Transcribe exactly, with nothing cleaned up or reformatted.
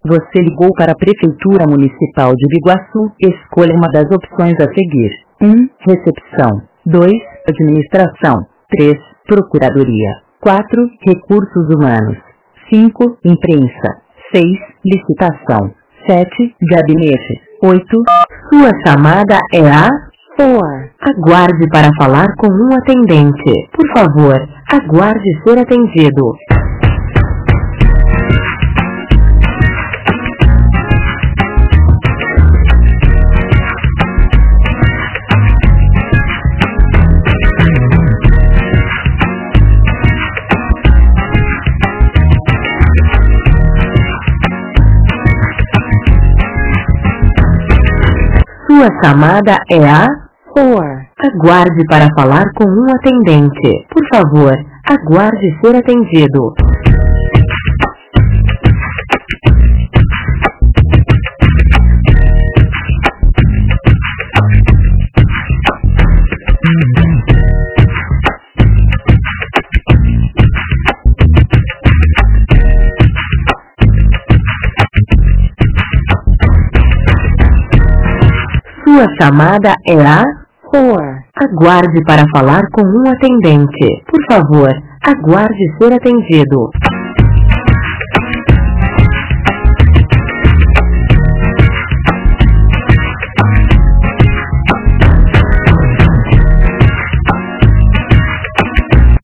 Você ligou para a Prefeitura Municipal de Biguaçu. Escolha uma das opções a seguir. um. Recepção. dois. Administração. três. Procuradoria. quatro. Recursos humanos. cinco. Imprensa. seis. Licitação. sete. Gabinete. oito. Sua chamada é a quatro. Aguarde para falar com um atendente. Por favor, aguarde ser atendido. Sua chamada é a quatro. Aguarde para falar com um atendente. Por favor, aguarde ser atendido. Sua chamada é a quatro. Aguarde para falar com um atendente. Por favor, aguarde ser atendido.